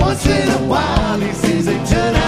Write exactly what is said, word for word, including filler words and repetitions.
Once in a while he sees they turn out